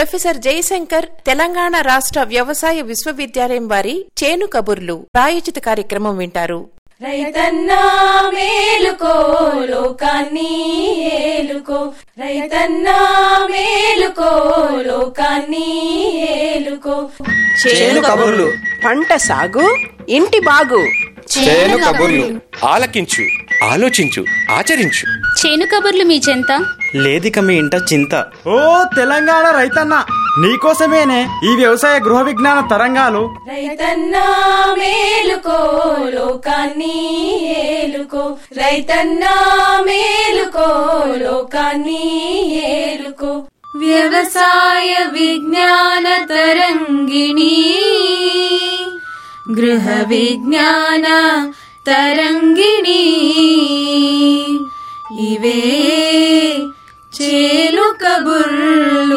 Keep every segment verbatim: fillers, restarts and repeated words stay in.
Professor Jayashankar Telangana రాష్ట్ర వ్యవసాయ విశ్వవిద్యాలయం వారి చేను కబుర్లు ప్రాయోజిత కార్యక్రమం వింటారు. రైతన్నా మేలుకో లోకాన్ని ఏలుకో, రైతన్నా మేలుకో లోకాన్ని ఏలుకో. చేను కబుర్లు, పంట సాగు, ఇంటి బాగు. చేను కబుర్లు ఆలకించు, ఆలోచించు, ఆచరించు. చేను కబుర్లు మీ చెంత లేదిక మీ ఇంట చింత. ఓ తెలంగాణ రైతన్న, నీకోసమేనే ఈ వ్యవసాయ గృహ విజ్ఞాన తరంగాలు. రైతన్నా మేలుకో లోకాన్ని ఏలుకో, రైతన్నా మేలుకో లోకాన్ని ఏలుకో. వ్యవసాయ విజ్ఞాన తరంగిణి, గృహ విజ్ఞాన తరంగిణి. ఇవే చేను కబుర్లు.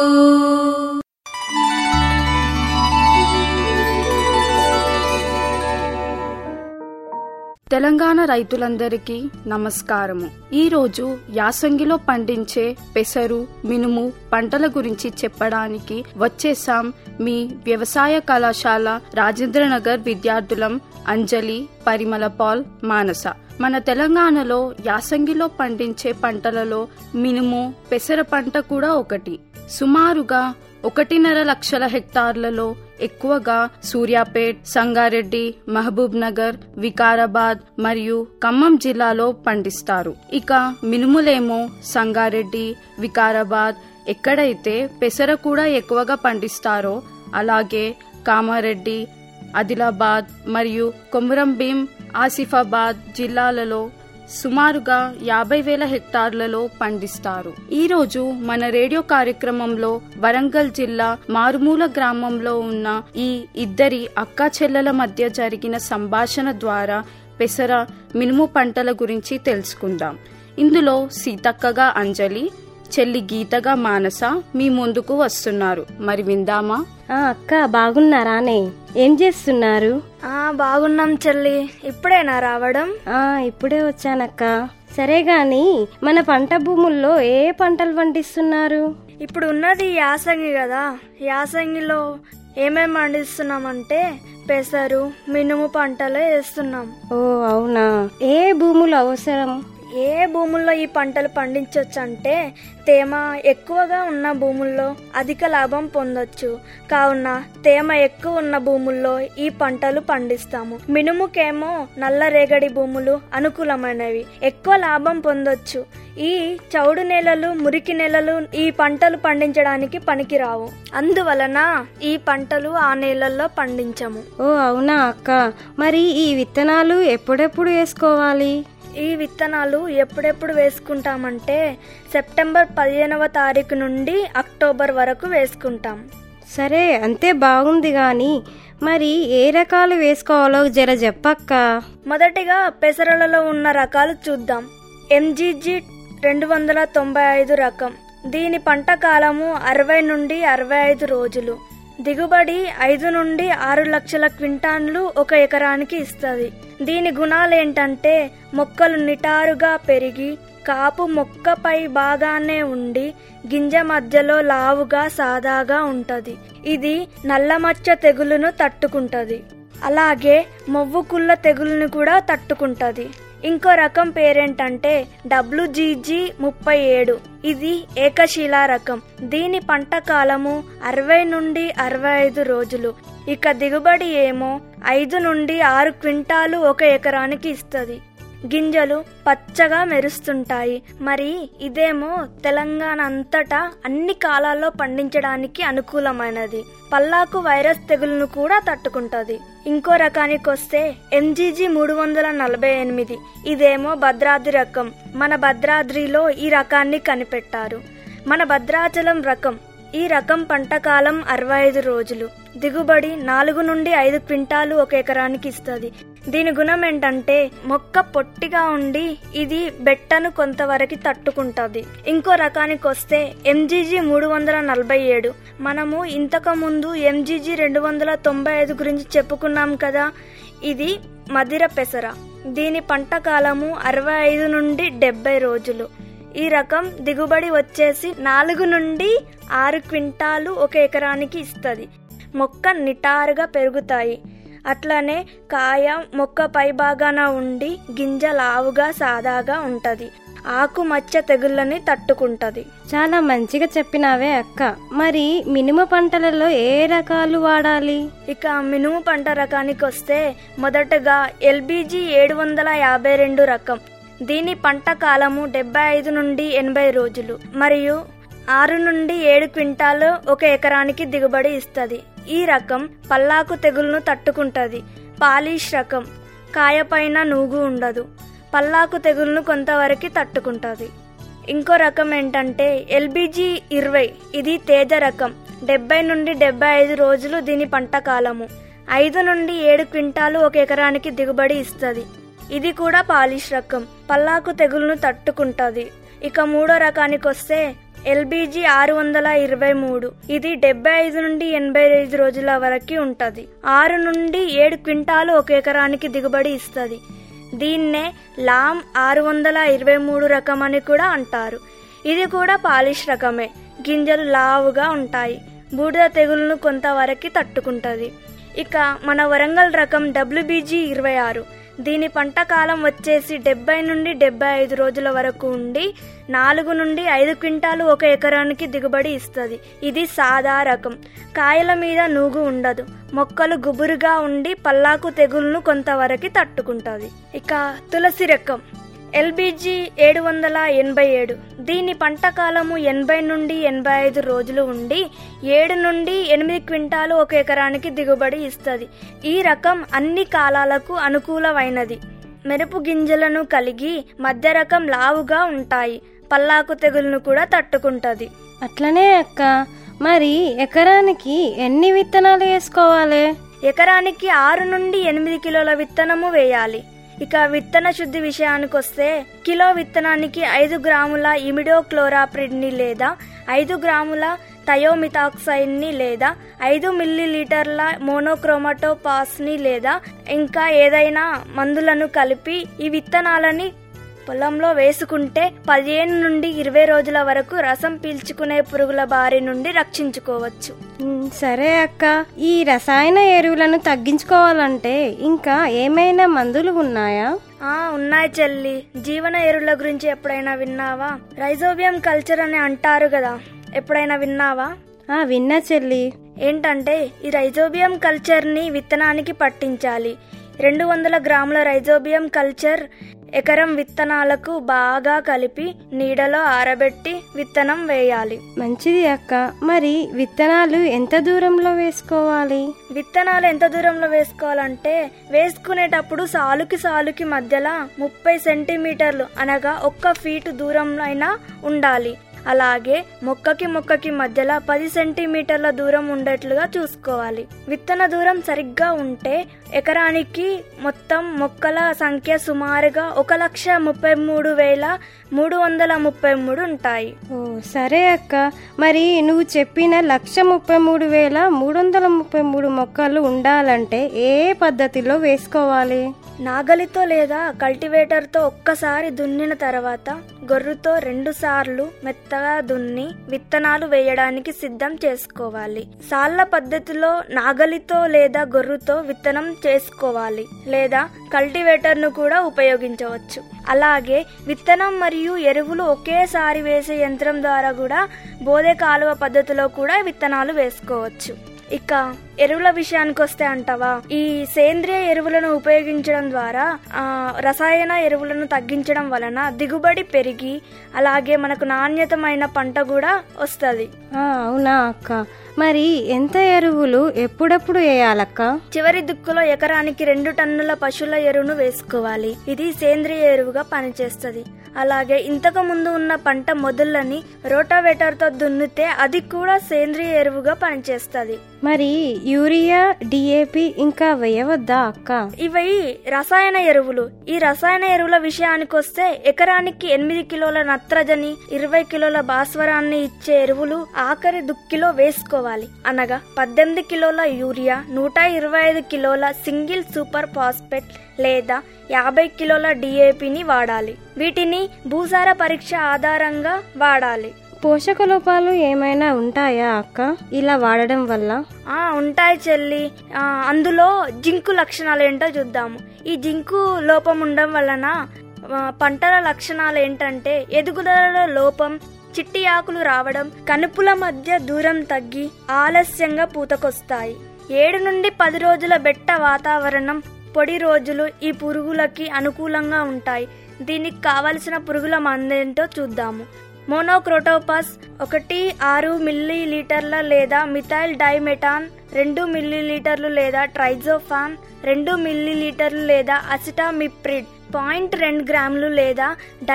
తెలంగాణ రైతులందరికీ నమస్కారము. ఈరోజు యాసంగిలో పండించే పెసరు, మినుము పంటల గురించి చెప్పడానికి వచ్చేసాం మీ వ్యవసాయ కళాశాల రాజేంద్రనగర్ విద్యార్థులం అంజలి, పరిమళ పాల్, మానస. మన తెలంగాణలో యాసంగిలో పండించే పంటలలో మినుము, పెసర పంట కూడా ఒకటి. సుమారుగా ఒకటిన్నర లక్షల హెక్టార్లలో ఎక్కువగా సూర్యాపేట్, సంగారెడ్డి, మహబూబ్ నగర్, వికారాబాద్ మరియు ఖమ్మం జిల్లాలో పండిస్తారు. ఇక మినుములేమో సంగారెడ్డి, వికారాబాద్ ఎక్కడైతే పెసర కూడా ఎక్కువగా పండిస్తారో అలాగే కామారెడ్డి, ఆదిలాబాద్ మరియు కొమురంభీం, ఆసిఫాబాద్ జిల్లాలలో సుమారుగా యాభై వేల హెక్టార్లలో పండిస్తారు. ఈ రోజు మన రేడియో కార్యక్రమంలో వరంగల్ జిల్లా మారుమూల గ్రామంలో ఉన్న ఈ ఇద్దరి అక్కా చెల్లెల మధ్య జరిగిన సంభాషణ ద్వారా పెసర, మినుము పంటల గురించి తెలుసుకుందాం. ఇందులో సీతక్కగా అంజలి, చెల్లి గీతగా మానస మీ ముందుకు వస్తున్నారు. మరి విందామా? ఆ అక్క, బాగున్నారానే? ఏం చేస్తున్నారు? ఆ బాగున్నాం చెల్లి. ఇప్పుడేనా రావడం? ఆ ఇప్పుడే వచ్చానక్క. సరే గాని మన పంట భూముల్లో ఏ పంటలు పండిస్తున్నారు? ఇప్పుడు ఉన్నది యాసంగి కదా. యాసంగిలో ఏమేం పండిస్తున్నామంటే పెసరు, మినుము పంటలే వేస్తున్నాం. ఓ అవునా? ఏ భూములు అవసరం? ఏ భూముల్లో ఈ పంటలు పండించవచ్చు అంటే తేమ ఎక్కువగా ఉన్న భూముల్లో అధిక లాభం పొందొచ్చు. కావున తేమ ఎక్కువ ఉన్న భూముల్లో ఈ పంటలు పండిస్తాము. మినుముకేమో నల్లరేగడి భూములు అనుకూలమైనవి, ఎక్కువ లాభం పొందొచ్చు. ఈ చౌడు నేలలు, మురికి నేలలు ఈ పంటలు పండించడానికి పనికిరావు. అందువలన ఈ పంటలు ఆ నేలల్లో పండించము. ఓ అవునా అక్క. మరి ఈ విత్తనాలు ఎప్పుడెప్పుడు వేసుకోవాలి? ఈ విత్తనాలు ఎప్పుడెప్పుడు వేసుకుంటామంటే సెప్టెంబర్ పదిహేనవ తారీఖు నుండి అక్టోబర్ వరకు వేసుకుంటాం. సరే, అంతే బాగుంది గాని మరి ఏ రకాలు వేసుకోవాలో జర చెప్పక్క. మొదటిగా పెసరలలో ఉన్న రకాలు చూద్దాం. ఎంజీజీ రెండు వందల తొంభై ఐదు రకం. దీని పంట కాలము అరవై నుండి అరవై ఐదు రోజులు. దిగుబడి ఐదు నుండి ఆరు లక్షల క్వింటాన్లు ఒక ఎకరానికి ఇస్తుంది. దీని గుణాలేంటంటే మొక్కలు నిటారుగా పెరిగి కాపు మొక్కపై బాగానే ఉండి గింజ మధ్యలో లావుగా సాదాగా ఉంటది. ఇది నల్లమచ్చ తెగులును తట్టుకుంటది. అలాగే మొవ్వు కుళ్ళ తెగులును కూడా తట్టుకుంటది. ఇంకో రకం పేరేంటంటే డబ్ల్యూజీజీ ముప్పై ఏడు. ఇది ఏకశిలా రకం. దీని పంట కాలము అరవై నుండి అరవై ఐదు రోజులు. ఇక దిగుబడి ఏమో ఐదు నుండి ఆరు క్వింటాలు ఒక ఎకరానికి ఇస్తుంది. గింజలు పచ్చగా మెరుస్తుంటాయి. మరి ఇదేమో తెలంగాణ అంతటా అన్ని కాలాల్లో పండించడానికి అనుకూలమైనది. పల్లాకు వైరస్ తెగులును కూడా తట్టుకుంటది. ఇంకో రకానికి వస్తే ఎంజీజీ మూడు వందల నలభై ఎనిమిది. ఇదేమో భద్రాద్రి రకం. మన భద్రాద్రిలో ఈ రకాన్ని కనిపెట్టారు. మన భద్రాచలం రకం. ఈ రకం పంట కాలం అరవై ఐదు రోజులు. దిగుబడి నాలుగు నుండి ఐదు క్వింటాలు ఒక ఎకరానికి ఇస్తుంది. దీని గుణం ఏంటంటే మొక్క పొట్టిగా ఉండి ఇది బెట్టను కొంతవరకు తట్టుకుంటది. ఇంకో రకానికి వస్తే ఎంజీజీ మూడు వందల నలభై ఏడు. మనము ఇంతకు ముందు ఎంజీజీ రెండు వందల తొంభై ఐదు గురించి చెప్పుకున్నాం కదా. ఇది మదిర పెసర. దీని పంట కాలము అరవై ఐదు నుండి డెబ్బై రోజులు. ఈ రకం దిగుబడి వచ్చేసి నాలుగు నుండి ఆరు క్వింటాలు ఒక ఎకరానికి ఇస్తుంది. మొక్క నిటారుగా పెరుగుతాయి. అట్లనే కాయ మొక్క పై భాగాన ఉండి గింజ లావుగా సాదాగా ఉంటది. ఆకు మచ్చ తెగుళ్ళని తట్టుకుంటది. చాలా మంచిగా చెప్పినావే అక్క. మరి మినుము పంటలలో ఏ రకాలు వాడాలి? ఇక మినుము పంట రకానికి వస్తే మొదటగా ఎల్బీజీ ఏడు వందల యాభై రెండు రకం. దీని పంట కాలము డెబ్బై ఐదు నుండి ఎనభై రోజులు మరియు ఆరు నుండి ఏడు క్వింటాలు ఒక ఎకరానికి దిగుబడి ఇస్తుంది. ఈ రకం పల్లాకు తెగులను తట్టుకుంటది. పాలిష్ రకం, కాయపైన నూగు ఉండదు. పల్లాకు తెగులను కొంతవరకు తట్టుకుంటది. ఇంకో రకం ఏంటంటే ఎల్బీజీ ఇరవై. ఇది తేజ రకం. డెబ్బై నుండి డెబ్బై ఐదు రోజులు దీని పంట కాలము. ఐదు నుండి ఏడు క్వింటాలు ఒక ఎకరానికి దిగుబడి ఇస్తుంది. ఇది కూడా పాలిష్ రకం. పల్లాకు తెగులను తట్టుకుంటది. ఇక మూడో రకానికి వస్తే ఎల్బీజీ ఆరు వందల ఇరవై మూడు. ఇది డెబ్బై ఐదు నుండి ఎనభై ఐదు రోజుల వరకు ఉంటది. ఆరు నుండి ఏడు క్వింటాలు ఒక ఎకరానికి దిగుబడి ఇస్తుంది. దీన్నే లామ్ ఆరు వందల ఇరవై మూడు రకం అని కూడా అంటారు. ఇది కూడా పాలిష్ రకమే. గింజలు లావుగా ఉంటాయి. బూడిద తెగులను కొంతవరకు తట్టుకుంటది. ఇక మన వరంగల్ రకం డబ్ల్యూబీజీ ఇరవై ఆరు. దీని పంట కాలం వచ్చేసి డెబ్బై నుండి డెబ్బై ఐదు రోజుల వరకు ఉండి నాలుగు నుండి ఐదు క్వింటాలు ఒక ఎకరానికి దిగుబడి ఇస్తుంది. ఇది సాదా రకం. కాయల మీద నూగు ఉండదు. మొక్కలు గుబురుగా ఉండి పల్లాకు తెగులను కొంతవరకు తట్టుకుంటుంది. ఇక తులసి రకం ఎల్బీజీ ఏడు వందల ఎనభై ఏడు. దీని పంట కాలము ఎనభై నుండి ఎనభై ఐదు రోజులు ఉండి ఏడు నుండి ఎనిమిది క్వింటాలు ఒక ఎకరానికి దిగుబడి ఇస్తుంది. ఈ రకం అన్ని కాలాలకు అనుకూలమైనది. మెరుపు గింజలను కలిగి మధ్య రకం లావుగా ఉంటాయి. పల్లాకు తెగులను కూడా తట్టుకుంటది. అట్లనే అక్క, మరి ఎకరానికి ఎన్ని విత్తనాలు వేసుకోవాలి? ఎకరానికి ఆరు నుండి ఎనిమిది కిలోల విత్తనము వేయాలి. ఇక విత్తన శుద్ధి విషయానికి వస్తే కిలో విత్తనానికి ఐదు గ్రాముల ఇమిడోక్లోరాప్రిడ్ ని లేదా ఐదు గ్రాముల థయోమిథాక్సైడ్ ని లేదా ఐదు మిల్లీ లీటర్ల మోనోక్రోమటోపాస్ ని లేదా ఇంకా ఏదైనా మందులను కలిపి ఈ విత్తనాలని పొలంలో వేసుకుంటే పదిహేను నుండి ఇరవై రోజుల వరకు రసం పీల్చుకునే పురుగుల బారి నుండి రక్షించుకోవచ్చు. సరే అక్క, ఈ రసాయన ఎరువులను తగ్గించుకోవాలంటే ఇంకా ఏమైనా మందులు ఉన్నాయా? ఆ ఉన్నాయి చెల్లి. జీవన ఎరువుల గురించి ఎప్పుడైనా విన్నావా? రైజోబియం కల్చర్ అని అంటారు కదా, ఎప్పుడైనా విన్నావా? ఆ విన్నా చెల్లి. ఏంటంటే ఈ రైజోబియం కల్చర్ ని విత్తనానికి పట్టించాలి. రెండు వందల గ్రాముల రైజోబియం కల్చర్ ఎకరం విత్తనాలకు బాగా కలిపి నీడలో ఆరబెట్టి విత్తనం వేయాలి. మంచిది అక్క. మరి విత్తనాలు ఎంత దూరంలో వేసుకోవాలి? విత్తనాలు ఎంత దూరంలో వేసుకోవాలంటే వేసుకునేటప్పుడు సాలుకి సాలుకి మధ్యలో ముప్పై సెంటీమీటర్లు అనగా ఒక్క ఫీటు దూరంలో అయినా ఉండాలి. అలాగే మొక్కకి మొక్కకి మధ్యలో పది సెంటీమీటర్ల దూరం ఉండేట్లుగా చూసుకోవాలి. విత్తన దూరం సరిగ్గా ఉంటే ఎకరానికి మొత్తం మొక్కల సంఖ్య సుమారుగా ఒక లక్ష ముప్పై మూడు వేల మూడు వందల ముప్పై మూడు ఉంటాయి. ఓ సరే అక్క. మరి నువ్వు చెప్పిన లక్ష ముప్పై మూడు వేల మూడు వందల ముప్పై మూడు మొక్కలు ఉండాలంటే ఏ పద్ధతిలో వేసుకోవాలి? నాగలితో లేదా కల్టివేటర్తో ఒక్కసారి దున్నిన తర్వాత గొర్రుతో రెండు సార్లు మెత్తగా దున్ని విత్తనాలు వేయడానికి సిద్ధం చేసుకోవాలి. సాళ్ల పద్ధతిలో నాగలితో లేదా గొర్రుతో విత్తనం చేసుకోవాలి లేదా కల్టివేటర్ ను కూడా ఉపయోగించవచ్చు. అలాగే విత్తనం మరియు ఎరువులు ఒకేసారి వేసే యంత్రం ద్వారా కూడా బోదె కాలువ పద్ధతిలో కూడా విత్తనాలు వేసుకోవచ్చు. ఇక ఎరువుల విషయానికి వస్తే అంటావా, ఈ సేంద్రియ ఎరువులను ఉపయోగించడం ద్వారా ఆ రసాయన ఎరువులను తగ్గించడం వలన దిగుబడి పెరిగి అలాగే మనకు నాణ్యతమైన పంట కూడా వస్తుంది. అవునా అక్క. మరి ఎంత ఎరువులు ఎప్పుడెప్పుడు వేయాలక్క? చివరి దుక్కులో ఎకరానికి రెండు టన్నుల పశువుల ఎరువును వేసుకోవాలి. ఇది సేంద్రియ ఎరువుగా పనిచేస్తుంది. అలాగే ఇంతకు ముందు ఉన్న పంట మొదళ్ళని రోటావేటర్ తో దున్నితే అది కూడా సేంద్రియ ఎరువుగా పనిచేస్తుంది. మరి యూరియా, డిఏపి ఇంకా వేయవద్దా అక్క? ఇవి రసాయన ఎరువులు. ఈ రసాయన ఎరువుల విషయానికి వస్తే ఎకరానికి ఎనిమిది కిలోల నత్రజని, ఇరవై కిలోల భాస్వరాన్ని ఇచ్చే ఎరువులు ఆఖరి దుక్కిలో వేసుకోవాలి. అనగా పద్దెనిమిది కిలోల యూరియా, నూట ఇరవై ఐదు కిలోల సింగిల్ సూపర్ ఫాస్ఫేట్ లేదా యాభై కిలోల డిఏపిని వాడాలి. వీటిని భూసార పరీక్ష ఆధారంగా వాడాలి. పోషక లోపాలు ఏమైనా ఉంటాయా అక్క ఇలా వాడడం వల్ల? ఆ ఉంటాయి చెల్లి. ఆ, అందులో జింకు లక్షణాలు ఏంటో చూద్దాము. ఈ జింకు లోపం ఉండడం వలన పంటల లక్షణాలు ఏంటంటే ఎదుగుదల లోపం, చిట్టి ఆకులు రావడం, కనుపుల మధ్య దూరం తగ్గి ఆలస్యంగా పూతకొస్తాయి. ఏడు నుండి పది రోజుల బెట్ట వాతావరణం, పొడి రోజులు ఈ పురుగులకి అనుకూలంగా ఉంటాయి. దీనికి కావలసిన పురుగుల మందేంటో చూద్దాము. మోనోక్రోటోపస్ ఒకటి ఆరు మిల్లీ లీటర్ల లేదా మిథైల్ డైమెటాన్ రెండు మిల్లీ లీటర్లు లేదా ట్రైజోఫాన్ రెండు మిల్లీ లీటర్లు లేదా అసిటామిప్రిడ్ పాయింట్ రెండు గ్రాములు లేదా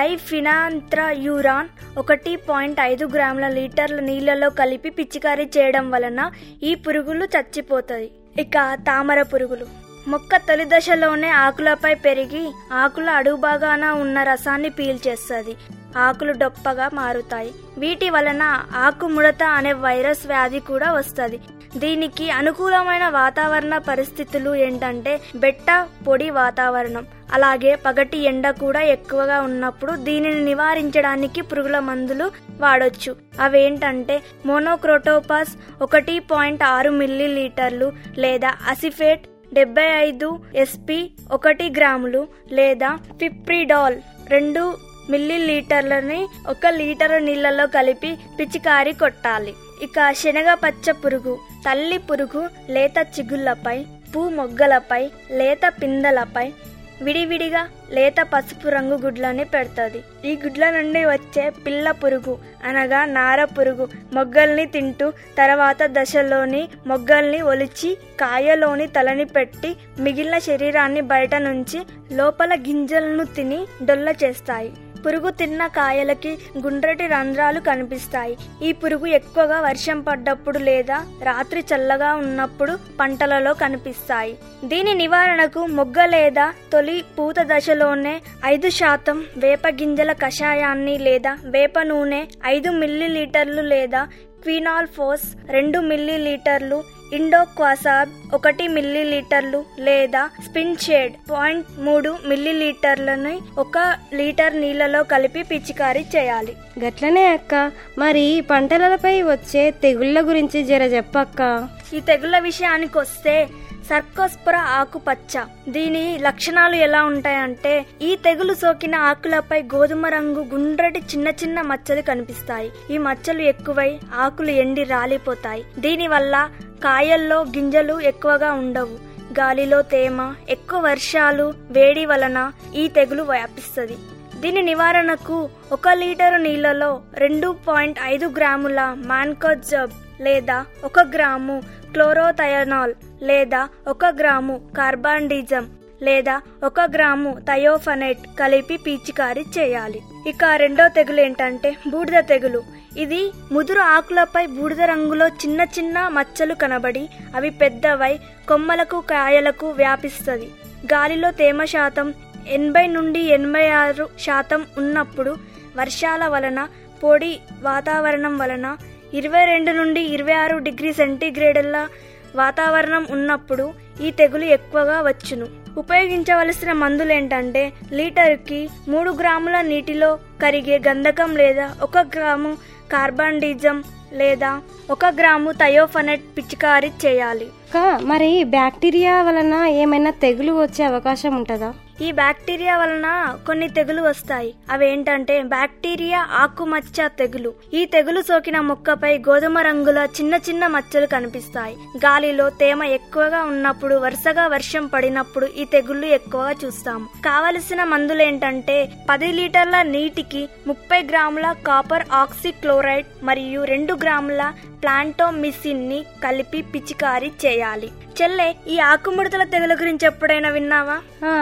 డైఫినాంత్రయూరాన్ ఒకటి పాయింట్ ఐదు గ్రాముల లీటర్ల నీళ్లలో కలిపి పిచికారీ చేయడం వలన ఈ పురుగులు చచ్చిపోతాయి. ఇక తామర పురుగులు మొక్క తొలి దశలోనే ఆకులపై పెరిగి ఆకుల అడుగు భాగాన ఉన్న రసాన్ని పీల్చేస్తుంది. ఆకులు డొప్పగా మారుతాయి. వీటి వలన ఆకు ముడత అనే వైరస్ వ్యాధి కూడా వస్తుంది. దీనికి అనుకూలమైన వాతావరణ పరిస్థితులు ఏంటంటే బెట్ట, పొడి వాతావరణం, అలాగే పగటి ఎండ కూడా ఎక్కువగా ఉన్నప్పుడు దీనిని నివారించడానికి పురుగుల మందులు వాడొచ్చు. అవేంటంటే మోనోక్రోటోపస్ ఒకటి పాయింట్ ఆరు మిల్లీ లీటర్లు లేదా అసిఫేట్ డెబ్బై ఐదు ఎస్పి ఒకటి గ్రాములు లేదా పిప్రిడాల్ రెండు మిల్లీ లీటర్లని ఒక లీటర్ నీళ్లలో కలిపి పిచికారీ కొట్టాలి. ఇక శనగ పచ్చ పురుగు, తల్లి పురుగు లేత చిగుళ్లపై, పూ మొగ్గలపై, లేత పిందెలపై విడివిడిగా లేత పసుపు రంగు గుడ్లని పెడుతుంది. ఈ గుడ్ల నుండి వచ్చే పిల్ల పురుగు అనగా నార పురుగు మొగ్గల్ని తింటూ తర్వాత దశలోని మొగ్గల్ని ఒలిచి కాయలోని తలని పెట్టి మిగిలిన శరీరాన్ని బయట నుంచి లోపల గింజలను తిని డొల్ల చేస్తాయి. పురుగు తిన్న కాయలకి గుండ్రటి రంధ్రాలు కనిపిస్తాయి. ఈ పురుగు ఎక్కువగా వర్షం పడ్డప్పుడు లేదా రాత్రి చల్లగా ఉన్నప్పుడు పంటలలో కనిపిస్తాయి. దీని నివారణకు మొగ్గ లేదా తొలి పూత దశలోనే ఐదు శాతం వేప గింజల కషాయాన్ని లేదా వేప నూనె ఐదు మిల్లీ లీటర్లు లేదా క్వినాల్ ఫోస్ రెండు మిల్లీ లీటర్లు, ఇండోక్వాసాబ్ ఒకటి మిల్లీ లీటర్లు లేదా స్పిన్ షేడ్ పాయింట్ మూడు మిల్లీ లీటర్లని ఒక లీటర్ నీళ్లలో కలిపి పిచికారీ చేయాలి. గట్లనే అక్క, మరి పంటలపై వచ్చే తెగుళ్ల గురించి జర చెప్పక్క. ఈ తెగుళ్ల విషయానికి వస్తే సర్కోస్పొర ఆకుపచ్చ. దీని లక్షణాలు ఎలా ఉంటాయంటే ఈ తెగులు సోకిన ఆకులపై గోధుమ రంగు గుండ్రటి చిన్న చిన్న మచ్చలు కనిపిస్తాయి. ఈ మచ్చలు ఎక్కువై ఆకులు ఎండి రాలిపోతాయి. దీని వల్ల కాయల్లో గింజలు ఎక్కువగా ఉండవు. గాలిలో తేమ, ఎక్కువ వర్షాలు, వేడి వలన ఈ తెగులు వ్యాపిస్తుంది. దీని నివారణకు ఒక లీటరు నీళ్లలో రెండు పాయింట్ ఐదు గ్రాముల మాన్కోజబ్ లేదా ఒక గ్రాము క్లోరోథయానాల్ లేదా ఒక గ్రాము కార్బాండిజం లేదా ఒక గ్రాము థయోఫనైట్ కలిపి పిచికారీ చేయాలి. ఇక రెండో తెగులు ఏంటంటే బూడిద తెగులు. ఇది ముదురు ఆకులపై బూడిద రంగులో చిన్న చిన్న మచ్చలు కనబడి అవి పెద్దవై కొమ్మలకు, కాయలకు వ్యాపిస్తుంది. గాలిలో తేమ శాతం ఎనభై నుండి ఎనభై ఆరు శాతం ఉన్నప్పుడు, వర్షాల వలన, పొడి వాతావరణం వలన ఇరవై రెండు నుండి ఇరవై ఆరు డిగ్రీ సెంటీగ్రేడ్ల వాతావరణం ఉన్నప్పుడు ఈ తెగులు ఎక్కువగా వచ్చును. ఉపయోగించవలసిన మందులు ఏంటంటే లీటర్కి మూడు గ్రాముల నీటిలో కరిగే గంధకం లేదా ఒక గ్రాము కార్బాండిజం లేదా ఒక గ్రాము థయోఫనైట్ పిచికారీ చేయాలి. మరి బ్యాక్టీరియా వలన ఏమైనా తెగులు వచ్చే అవకాశం ఉంటుందా? ఈ బ్యాక్టీరియా వలన కొన్ని తెగులు వస్తాయి. అవేంటంటే బ్యాక్టీరియా ఆకుమచ్చ తెగులు. ఈ తెగులు సోకిన మొక్కపై గోధుమ రంగుల చిన్న చిన్న మచ్చలు కనిపిస్తాయి. గాలిలో తేమ ఎక్కువగా ఉన్నప్పుడు, వరుసగా వర్షం పడినప్పుడు ఈ తెగుళ్లు ఎక్కువగా చూస్తాము. కావలసిన మందులు ఏంటంటే పది లీటర్ల నీటికి ముప్పై గ్రాముల కాపర్ ఆక్సిక్లోరైడ్ మరియు రెండు గ్రాముల ప్లాంటోమిసిన్ ని కలిపి పిచికారీ చేయాలి. చెల్లె, ఈ ఆకుముడతల తెగుల గురించి ఎప్పుడైనా విన్నావా? అక్క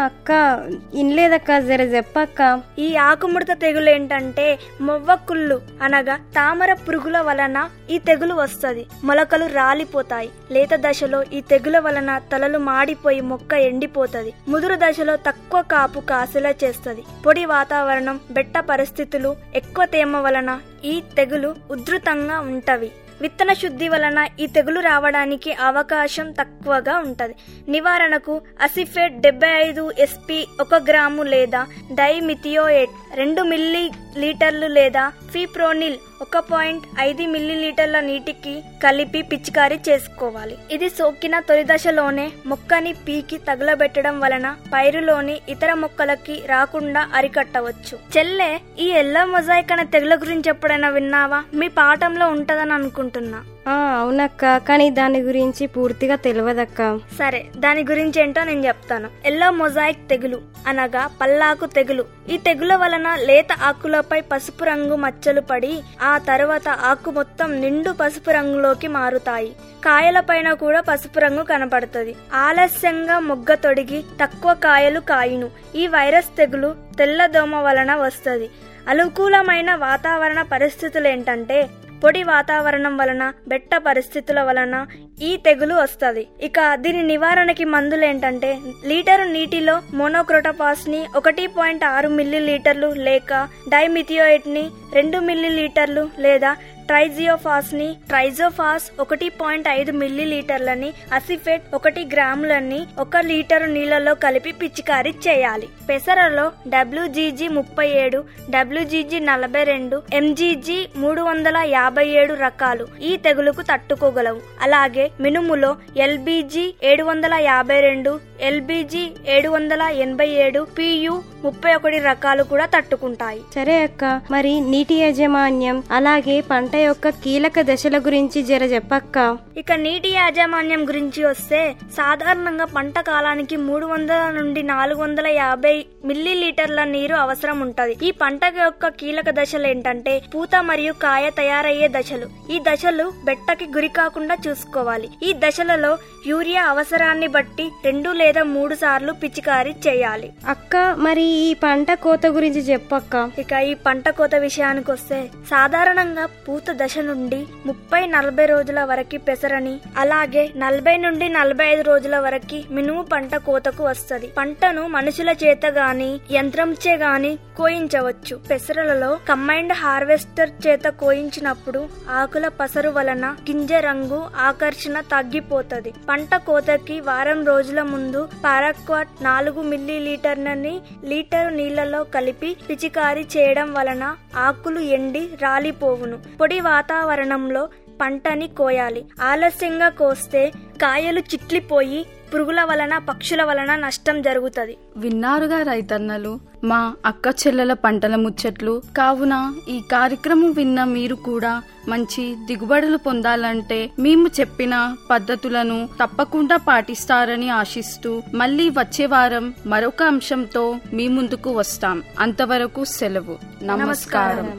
ఇన్లేదక్క, జర చెప్పక్క. ఈ ఆకుముడత తెగులు ఏంటంటే మొవ్వకుళ్ళు అనగా తామర పురుగుల వలన ఈ తెగులు వస్తది. మొలకలు రాలిపోతాయి. లేత దశలో ఈ తెగుల వలన తలలు మాడిపోయి మొక్క ఎండిపోతది. ముదురు దశలో తక్కువ కాపు కాసేలా చేస్తది. పొడి వాతావరణం, బెట్ట పరిస్థితులు, ఎక్కువ తేమ వలన ఈ తెగులు ఉధృతంగా ఉంటవి. విత్తన శుద్ధి వలన ఈ తెగులు రావడానికి అవకాశం తక్కువగా ఉంటది. నివారణకు అసిఫేట్ డెబ్బై ఐదు ఎస్పీ ఒక గ్రాము లేదా డైమిథియోయేట్ రెండు మిల్లీ లీటర్లు లేదా ఫిప్రోనిల్ ఒక పాయింట్ ఐదు మిల్లీ లీటర్ల నీటికి కలిపి పిచికారీ చేసుకోవాలి. ఇది సోకిన తొలి దశలోనే మొక్కని పీకి తగులబెట్టడం వలన పైరులోని ఇతర మొక్కలకి రాకుండా అరికట్టవచ్చు. చెల్లె, ఈ ఎల్లో మొజాయిక్ అనే తెగుల గురించి ఎప్పుడైనా విన్నావా? మీ పాఠంలో ఉంటదని అనుకుంటున్నా. అవునక్క, కానీ దాని గురించి పూర్తిగా తెలియదక్క. సరే, దాని గురించి ఏంటో నేను చెప్తాను. ఎల్లో మొజాయిక్ తెగులు అనగా పల్లాకు తెగులు. ఈ తెగుల వలన లేత ఆకులపై పసుపు రంగు మచ్చలు పడి ఆ తర్వాత ఆకు మొత్తం నిండు పసుపు రంగులోకి మారుతాయి. కాయల పైన కూడా పసుపు రంగు కనపడుతుంది. ఆలస్యంగా మొగ్గ తొడిగి తక్కువ కాయలు కాయును. ఈ వైరస్ తెగులు తెల్లదోమ వలన వస్తుంది. అనుకూలమైన వాతావరణ పరిస్థితులు ఏంటంటే పొడి వాతావరణం వలన, బెట్ట పరిస్థితుల వలన ఈ తెగులు వస్తుంది. ఇక దీని నివారణకి మందులు ఏంటంటే లీటరు నీటిలో మోనోక్రోటోపాస్ ని ఒకటి పాయింట్ ఆరు మిల్లీ లీటర్లు లేక డైమిథియోయేట్ ని రెండు మిల్లీ లీటర్లు లేదా ట్రైజియోఫాస్ ని ట్రైజోఫాస్ ఒకటి పాయింట్ ఐదు మిల్లీ లీటర్లని అసిఫేట్ ఒకటి గ్రాములని ఒక లీటరు నీళ్లలో కలిపి పిచికారీ చేయాలి. పెసరలో డబ్ల్యూజీజీ ముప్పై ఏడు, డబ్ల్యూజీజీ నలభై రెండు, ఎంజీజీ మూడు వందల యాభై ఏడు రకాలు ఈ తెగులుకు తట్టుకోగలవు. అలాగే మినుములో ఎల్బీజీ ఏడు వందల యాభై రెండు, ఎల్బీజీ ఏడు వందల ఎనభై ఏడు, పియు ముప్పై ఒకటి రకాలు కూడా తట్టుకుంటాయి. సరే అక్క, మరి నీటి యాజమాన్యం అలాగే పంట యొక్క కీలక దశల గురించి జర చెప్పక్క. ఇక నీటి యాజమాన్యం గురించి వస్తే సాధారణంగా పంట కాలానికి మూడు వందల నుండి నాలుగు వందల యాభై మిల్లీ లీటర్ల నీరు అవసరం ఉంటది. ఈ పంట యొక్క కీలక దశలు ఏంటంటే పూత మరియు కాయ తయారయ్యే దశలు. ఈ దశలు బెట్టకి గురి కాకుండా చూసుకోవాలి. ఈ దశలలో యూరియా అవసరాన్ని బట్టి రెండు లేదా మూడు సార్లు పిచికారీ చేయాలి. అక్క, మరి ఈ పంట కోత గురించి చెప్పక్క. ఇక ఈ పంట కోత విషయానికి వస్తే సాధారణంగా పూత దశ నుండి ముప్పై నలభై రోజుల వరకు పెసరని, అలాగే నలభై నుండి నలభై ఐదు రోజుల వరకు మినుము పంట కోతకు వస్తది. పంటను మనుషుల చేత గాని యంత్రంచే గాని కోయించవచ్చు. పెసరలలో కంబైన్డ్ హార్వెస్టర్ చేత కోయించినప్పుడు ఆకుల పసరు వలన గింజ రంగు ఆకర్షణ తగ్గిపోతది. పంట కోతకి వారం రోజుల ముందు పారాక్వాట్ నాలుగు మిల్లీ లీటర్లని లీటరు నీళ్లలో కలిపి పిచికారీ చేయడం వలన ఆకులు ఎండి రాలిపోవును. పొడి వాతావరణంలో పంటని కోయాలి. ఆలస్యంగా కోస్తే కాయలు చిట్లిపోయి పురుగుల వలన, పక్షుల వలన నష్టం జరుగుతుంది. విన్నారుగా రైతన్నలు, మా అక్క చెల్లెల పంటల ముచ్చట్లు. కావున ఈ కార్యక్రమం విన్న మీరు కూడా మంచి దిగుబడులు పొందాలంటే మేము చెప్పిన పద్ధతులను తప్పకుండా పాటిస్తారని ఆశిస్తూ మళ్ళీ వచ్చే వారం మరొక అంశంతో మీ ముందుకు వస్తాం. అంతవరకు సెలవు. నమస్కారం.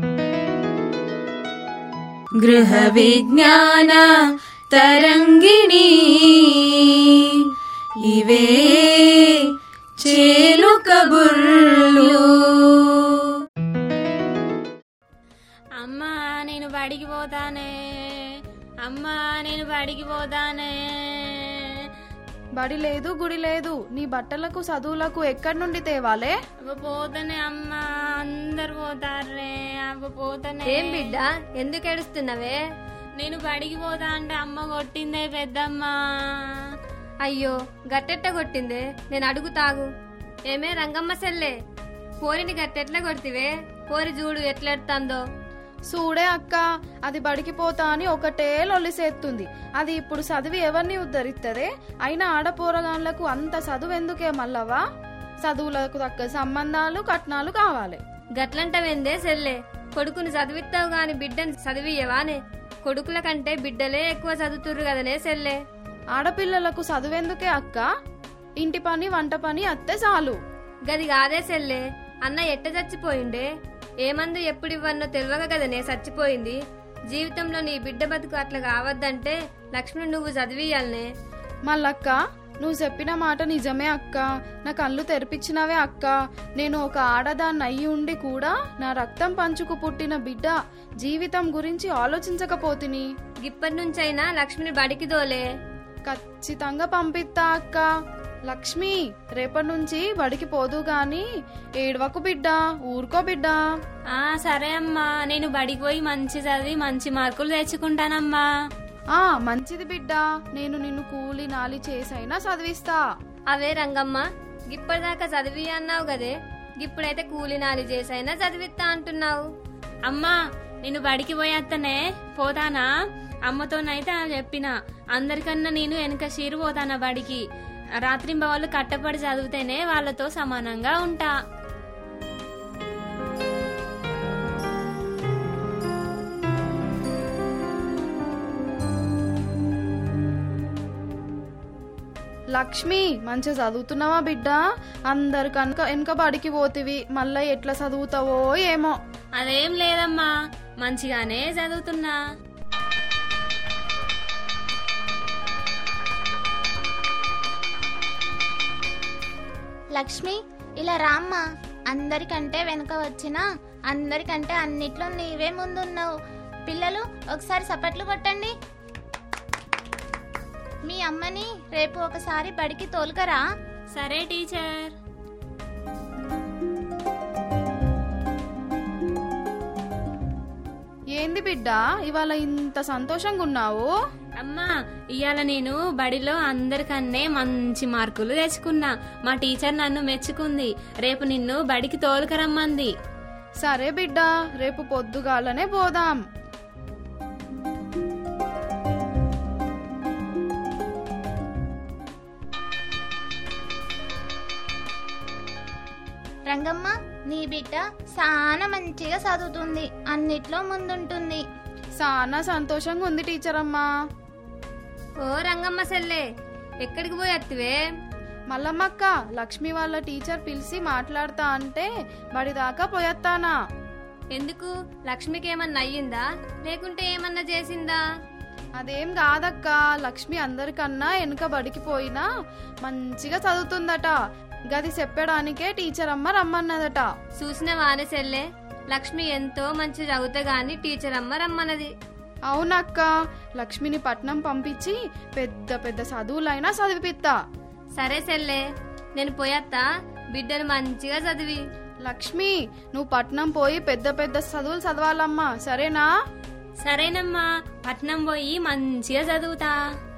గృహ విజ్ఞాన తరంగిణి ఇవే చేలు కబుర్లు. అమ్మా నేను బడికి పోతానే, అమ్మా నేను బడికి పోతానే. బడి లేదు, గుడి లేదు, నీ బట్టలకు చదువులకు ఎక్కడి నుండి తేవాలే? అవ్వ పోతానే అమ్మా, అందరు పోతారే. అవ్వ పోతానే. ఏం బిడ్డ, ఎందుకు ఏడుస్తున్నావే? నేను బడికి పోతా అంటే అమ్మ కొట్టిందే పెద్దమ్మ. అయ్యో, గట్టెట్ట కొట్టిందే? నేను అడుగుతాగు. ఏమే రంగమ్మ సెల్లే, పోరిని గట్టెట్లా కొడితివే? పోరి చూడు ఎట్లెడుతుందో. చూడే అక్క, అది బడికి పోతా అని ఒకటే లొల్లిసేస్తుంది. అది ఇప్పుడు చదివి ఎవరిని ఉద్ధరిస్తుంది? అయినా ఆడపోరగాన్లకు అంత చదువు ఎందుకే మల్లవా? చదువులకు తగ్గ సంబంధాలు, కట్నాలు కావాలి. గట్లంటవేందే సెల్లే? కొడుకుని చదివిస్తావు గాని బిడ్డని చదివియవానే? కొడుకుల కంటే బిడ్డలే ఎక్కువ చదువుతుర్రు కదనే సెల్లే. ఆడపిల్లలకు చదువెందుకే అక్క? ఇంటి పని, వంట పని అత్తే చాలు. గది కాదే సెల్లే, అన్న ఎట్ట చచ్చిపోయిండే? ఏమందు ఎప్పుడు ఇవ్వన్నో తెలియక కదనే చచ్చిపోయింది. జీవితంలో నీ బిడ్డ బతుకు అట్లా కావద్దంటే లక్ష్మి నువ్వు చదివియాలనే. మల్లక్క, నువ్వు చెప్పిన మాట నిజమే అక్క. నా కళ్ళు తెరిపించినవే అక్క. నేను ఒక ఆడదాన్ని అయ్యి ఉండి కూడా నా రక్తం పంచుకు పుట్టిన బిడ్డ జీవితం గురించి ఆలోచించకపోతిని. ఇప్పటి నుంచైనా లక్ష్మిని బడికి దోలే. ఖచ్చితంగా పంపిస్తా అక్క. లక్ష్మి, రేపటి నుంచి బడికి పోదు గాని ఏడవకు బిడ్డ, ఊరుకో బిడ్డ. ఆ సరే అమ్మా, నేను బడికి పోయి మంచి చదివి మంచి మార్కులు తెచ్చుకుంటానమ్మా. ఆ మంచిది బిడ్డ, నేను నిన్ను కూలి నాలి చేసైనా చదివిస్తా. అవే రంగమ్మ, ఇప్పటిదాకా చదివి అన్నావు గదే, ఇప్పుడైతే కూలి నాలి చేసైనా చదివిస్తా అంటున్నావు. అమ్మా, నేను బడికి పోయేత్తనే, పోతానా? అమ్మతోనైతే చెప్పిన, అందరికన్నా నేను వెనక షీరు పోతానా బడికి. రాత్రింబవళ్ళు కట్టపడి చదివితేనే వాళ్ళతో సమానంగా ఉంటా. లక్ష్మి, మంచిగా చదువుతున్నావా బిడ్డ? అందరు కనుక వెనక బడికి పోతివి, మళ్ళా ఎట్లా చదువుతావో ఏమో. అదేం లేదమ్మా, మంచిగానే చదువుతున్నా. లక్ష్మి, ఇలా రామ్మా. అందరికంటే వెనుక వచ్చినా అందరికంటే అన్నిట్లో నీవే ముందున్నావు. పిల్లలు ఒకసారి చప్పట్లు కొట్టండి. మీ అమ్మని రేపు ఒకసారి బడికి తోలుకరా. సరే టీచర్. ఏంది బిడ్డ, ఇవాళ ఇంత సంతోషంగా ఉన్నావు? అమ్మా, ఇవాళ నేను బడిలో అందరికన్నే మంచి మార్కులు తెచ్చుకున్నా. మా టీచర్ నన్ను మెచ్చుకుంది. రేపు నిన్ను బడికి తోలుకరమ్మంది. సరే బిడ్డ, రేపు పొద్దుగాలనే పోదాం. రంగమ్మ, నీ బిడ్డ చాలా మంచిగా చదువుతుంది, అన్నిట్లో ముందుంటుంది. చాలా సంతోషంగా ఉంది టీచర్ అమ్మా. ఓ రంగమ్మ సెల్లే, ఎక్కడికి పోయత్తివే? మల్లమ్మక్క, లక్ష్మి వాళ్ళ టీచర్ పిలిచి మాట్లాడతా అంటే బడిదాకా పోయత్తానా. ఎందుకు? లక్ష్మికి ఏమన్నా అయ్యిందా, లేకుంటే ఏమన్నా చేసిందా? అదేం కాదక్క, లక్ష్మి అందరికన్నా వెనుక బడికి పోయినా మంచిగా చదువుతుందట. గది చెప్పడానికే టీచర్ అమ్మ రమ్మన్నదట. చూసిన వానే సెల్లే, లక్ష్మి ఎంతో మంచి చదువుతా గాని టీచర్ అమ్మ రమ్మన్నది. అవునక్క, లక్ష్మిని పట్నం పంపించి పెద్ద పెద్ద చదువులైనా చదివిపిత్తా. సరే సెల్లే, నేను పోయత్తా, బిడ్డను మంచిగా చదివి. లక్ష్మి, నువ్వు పట్నం పోయి పెద్ద పెద్ద చదువులు చదవాలమ్మా, సరేనా? సరేనమ్మా, పట్నం పోయి మంచిగా చదువుతా.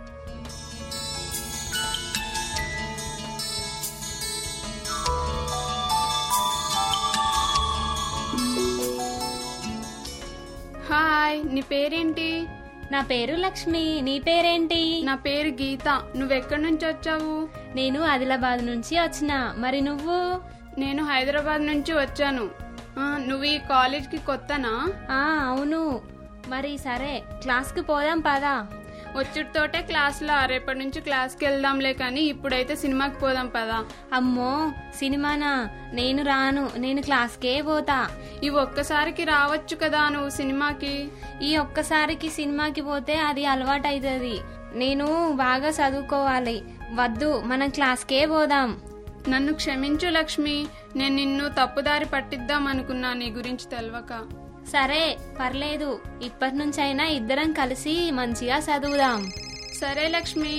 హాయ్, నీ పేరేంటి? నా పేరు లక్ష్మి. నీ పేరేంటి? నా పేరు గీత. నువ్వెక్కడి నుంచి వచ్చావు? నేను ఆదిలాబాద్ నుంచి వచ్చిన. మరి నువ్వు? నేను హైదరాబాద్ నుంచి వచ్చాను. నువ్వు ఈ కాలేజ్కి కొత్తనా? ఆ అవును. మరి సరే, క్లాస్కి పోదాం పదా. వచ్చుడితోటే క్లాస్లో, రేపటి నుంచి క్లాస్కి వెళ్దాంలే, కానీ ఇప్పుడైతే సినిమాకి పోదాం పదా. అమ్మో, సినిమానా? నేను రాను, నేను క్లాస్కే పోతా. ఈ ఒక్కసారికి రావచ్చు కదా నువ్వు సినిమాకి. ఈ ఒక్కసారికి సినిమాకి పోతే అది అలవాటు అవుతుంది. నేను బాగా చదువుకోవాలి. వద్దు, మనం క్లాస్కే పోదాం. నన్ను క్షమించు లక్ష్మి, నేను నిన్ను తప్పుదారి పట్టిద్దాం అనుకున్నా నీ గురించి తెలవక. సరే పర్లేదు, ఇప్పటి నుంచైనా ఇద్దరం కలిసి మంచిగా చదువుదాం. సరే లక్ష్మి.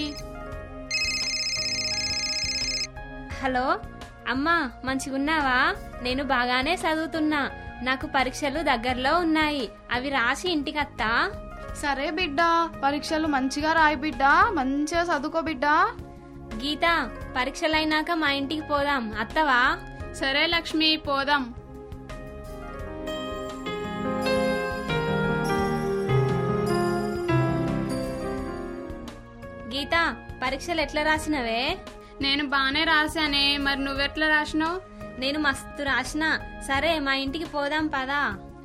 హలో అమ్మా, మంచిగున్నావా? నేను బాగానే చదువుతున్నా. నాకు పరీక్షలు దగ్గరలో ఉన్నాయి, అవి రాసి ఇంటికత్తా. సరే బిడ్డ, పరీక్షలు మంచిగా రాయి బిడ్డ, మంచిగా చదువుకో బిడ్డ. గీత, పరీక్షలైనాక మా ఇంటికి పోదాం, అత్తవా? సరే లక్ష్మి, పోదాం. గీత, పరీక్షలు ఎట్లా రాసినవే? నేను బానే రాశానే, మరి నువ్వెట్లా రాసినావు? నేను మస్తు రాసిన. సరే మా ఇంటికి పోదాం పదా.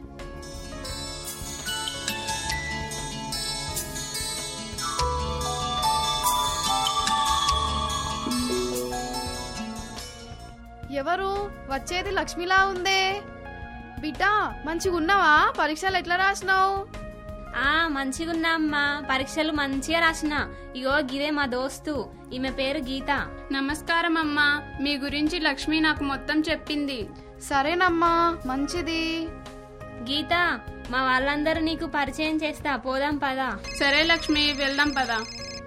ఎవరు వచ్చేది? లక్ష్మిలా ఉందే. బిడ్డ, మంచిగున్నావా? పరీక్షలు ఎట్లా రాసినావు? ఆ మంచిగున్నా అమ్మా, పరీక్షలు మంచిగా రాసిన. ఇగో గిదే మా దోస్తు, ఈమె పేరు గీత. నమస్కారం అమ్మా, మీ గురించి లక్ష్మి నాకు మొత్తం చెప్పింది. సరేనమ్మా, మంచిది. గీత, మా వాళ్ళందరూ నీకు పరిచయం చేస్తా, పోదాం పదా. సరే లక్ష్మి, వెళ్దాం పదా.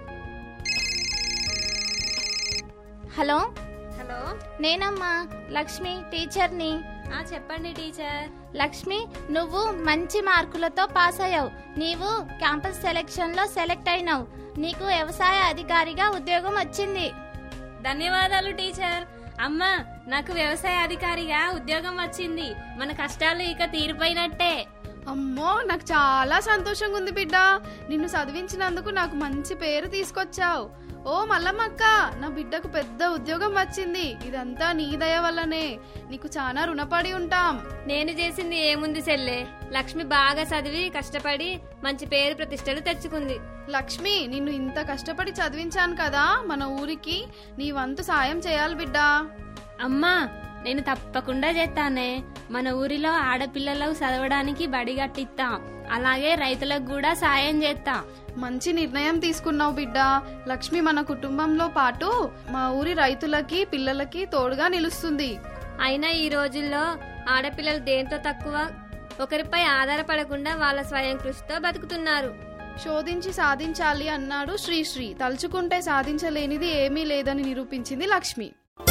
హలో హలో, నేనమ్మా లక్ష్మి, టీచర్ని. ఆ చెప్పండి టీచర్. లక్ష్మి, నువ్వు మంచి మార్కులతో పాస్ అయ్యావు. నీవు క్యాంపస్ సెలెక్షన్ లో సెలెక్ట్ అయినావు. నీకు వ్యవసాయ అధికారిగా ఉద్యోగం వచ్చింది. ధన్యవాదాలు టీచర్. అమ్మా, నాకు వ్యవసాయ అధికారిగా ఉద్యోగం వచ్చింది. మన కష్టాలు ఇక తీరిపోయినట్టే. అమ్మో, నాకు చాలా సంతోషంగా ఉంది బిడ్డ. నిన్ను చదివించినందుకు నాకు మంచి పేరు తీసుకొచ్చావు. ఓ మల్లమ్మక్క, నా బిడ్డకు పెద్ద ఉద్యోగం వచ్చింది. ఇదంతా నీ దయ వల్లనే. నీకు చాలా రుణపడి ఉంటాం. నేను చేసింది ఏముంది సెల్లే, లక్ష్మి బాగా చదివి కష్టపడి మంచి పేరు ప్రతిష్టలు తెచ్చుకుంది. లక్ష్మి, నిన్ను ఇంత కష్టపడి చదివించాను కదా, మన ఊరికి నీ వంతు సాయం చేయాలి బిడ్డా. అమ్మా, నేను తప్పకుండా చేస్తానే. మన ఊరిలో ఆడపిల్లలకు చదవడానికి బడి కట్టిస్తా, అలాగే రైతులకు కూడా సాయం చేస్తా. మంచి నిర్ణయం తీసుకున్నావు బిడ్డ. లక్ష్మి మన కుటుంబంలో పాటు మా ఊరి రైతులకి పిల్లలకి తోడుగా నిలుస్తుంది. అయినా ఈ రోజుల్లో ఆడపిల్లలు దేంతో తక్కువ, ఒకరిపై ఆధారపడకుండా వాళ్ళ స్వయం కృషితో బతుకుతున్నారు. శోధించి సాధించాలి అన్నాడు శ్రీశ్రీ. తలుచుకుంటే సాధించలేనిది ఏమీ లేదని నిరూపించింది లక్ష్మి.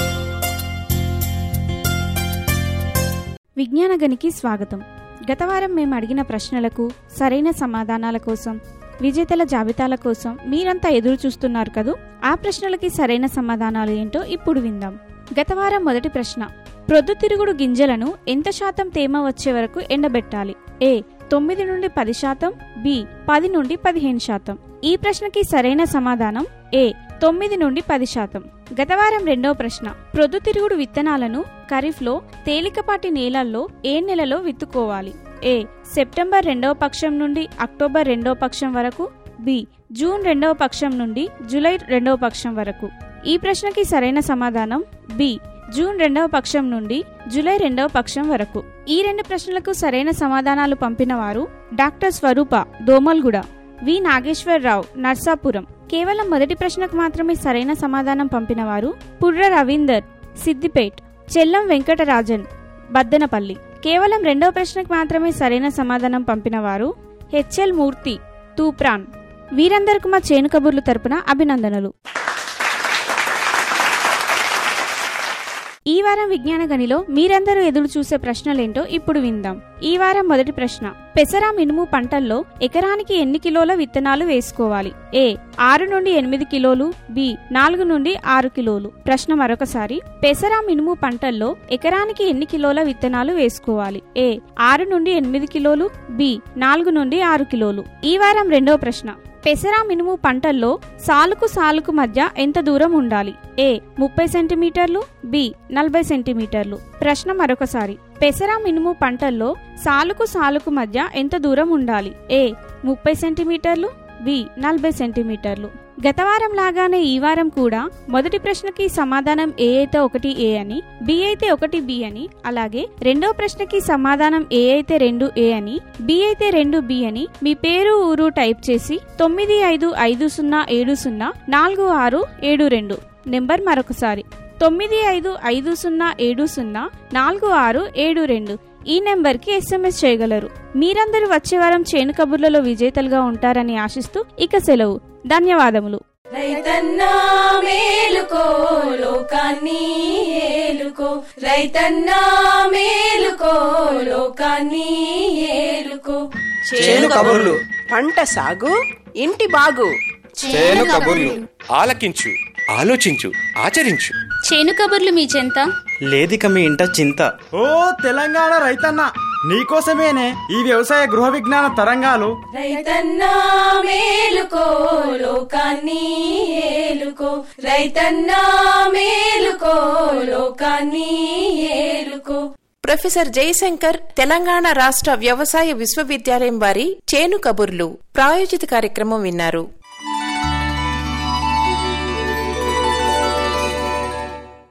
విజ్ఞానగనికి స్వాగతం. గత వారం మేము అడిగిన ప్రశ్నలకు సరైన సమాధానాల కోసం, విజేతల జాబితాల కోసం మీరంతా ఎదురు చూస్తున్నారు కదూ. ఆ ప్రశ్నలకి సరైన సమాధానాలు ఏంటో ఇప్పుడు విందాం. గత వారం మొదటి ప్రశ్న, ప్రొద్దుతిరుగుడు గింజలను ఎంత శాతం తేమ వచ్చే వరకు ఎండబెట్టాలి? ఏ తొమ్మిది నుండి పది శాతం, బి పది నుండి పదిహేను శాతం. ఈ ప్రశ్నకి సరైన సమాధానం ఏ తొమ్మిది నుండి పది శాతం. గత వారం రెండవ ప్రశ్న, ప్రొద్దుతిరుగుడు విత్తనాలను ఖరీఫ్ లో తేలికపాటి నేలల్లో ఏ నెలలో విత్తుకోవాలి? ఏ సెప్టెంబర్ రెండవ పక్షం నుండి అక్టోబర్ రెండవ పక్షం వరకు, బి జూన్ రెండవ పక్షం నుండి జూలై రెండవ పక్షం వరకు. ఈ ప్రశ్నకి సరైన సమాధానం బి జూన్ రెండవ పక్షం నుండి జూలై రెండవ పక్షం వరకు. ఈ రెండు ప్రశ్నలకు సరైన సమాధానాలు పంపిన వారు డాక్టర్ స్వరూప దోమల్గూడ, వి నాగేశ్వరరావు నర్సాపురం. కేవలం మొదటి ప్రశ్నకు మాత్రమే సరైన సమాధానం పంపిన వారు పుర్ర రవీందర్ సిద్దిపేట్, చెల్లం వెంకటరాజన్ బద్దనపల్లి. కేవలం రెండవ ప్రశ్నకు మాత్రమే సరైన సమాధానం పంపిన వారు హెచ్ఎల్ మూర్తి తూప్రాన్. వీరందరికీ మా చేను కబుర్లు తరపున అభినందనలు. ఈ వారం విజ్ఞాన గనిలో మీరందరూ ఎదురు చూసే ప్రశ్నలేంటో ఇప్పుడు విందాం. ఈ వారం మొదటి ప్రశ్న, పెసర మినుము పంటల్లో ఎకరానికి ఎన్ని కిలోల విత్తనాలు వేసుకోవాలి? ఏ ఆరు నుండి ఎనిమిది కిలోలు, బి నాలుగు నుండి ఆరు కిలోలు. ప్రశ్న మరొకసారి, పెసర మినుము పంటల్లో ఎకరానికి ఎన్ని కిలోల విత్తనాలు వేసుకోవాలి? ఏ ఆరు నుండి ఎనిమిది కిలోలు, బి నాలుగు నుండి ఆరు కిలోలు. ఈ వారం రెండవ ప్రశ్న, పెసర మినుము పంటల్లో సాలుకు సాలుకు మధ్య ఎంత దూరం ఉండాలి? ఏ ముప్పై సెంటీమీటర్లు, బి నలభై సెంటీమీటర్లు. ప్రశ్న మరొకసారి, పెసర మినుము పంటల్లో సాలుకు సాలుకు మధ్య ఎంత దూరం ఉండాలి? ఏ ముప్పై సెంటీమీటర్లు, బి నలభై సెంటీమీటర్లు. గత వారం లాగానే ఈ వారం కూడా మొదటి ప్రశ్నకి సమాధానం ఏ అయితే ఒకటి ఏ అని, బి అయితే ఒకటి బి అని, అలాగే రెండవ ప్రశ్నకి సమాధానం ఏ అయితే రెండు ఏ అని, బి అయితే రెండు బి అని మీ పేరు ఊరు టైప్ చేసి తొమ్మిది ఐదు ఐదు సున్నా ఏడు సున్నా నాలుగు ఆరు ఏడు రెండు నెంబర్ మరొకసారి తొమ్మిది ఐదు ఐదు సున్నా ఏడు సున్నా నాలుగు ఆరు ఏడు రెండు ఈ నెంబర్ కి ఎస్ఎంఎస్ చేయగలరు. మీరందరూ వచ్చే వారం చేను కబుర్లలో విజేతలుగా ఉంటారని ఆశిస్తూ ఇక సెలవు. ధన్యవాదములు. రైతన్నా మేలుకో లోకాన్ని ఏలుకో, రైతన్నా మేలుకో లోకాన్ని ఏలుకో. చేను కబుర్లు, పంట సాగు, ఇంటి బాగు. చేను కబుర్లు ఆలకించు, ఆలోచించు, ఆచరించు. చేను కబుర్లు మీ చెంత లేదిక మీ ఇంట చింత. ఓ తెలంగాణ రైతన్న, నీకోసమేనే ఈ వ్యవసాయ గృహ విజ్ఞాన తరంగాలు. రైతన్నా మేలుకో లోకాన్ని ఏలుకో, రైతన్నా మేలుకో లోకాన్ని ఏలుకో. ప్రొఫెసర్ జయశంకర్ తెలంగాణ రాష్ట్ర వ్యవసాయ విశ్వవిద్యాలయం వారి చేను కబుర్లు ప్రాయోజిత కార్యక్రమం విన్నారు.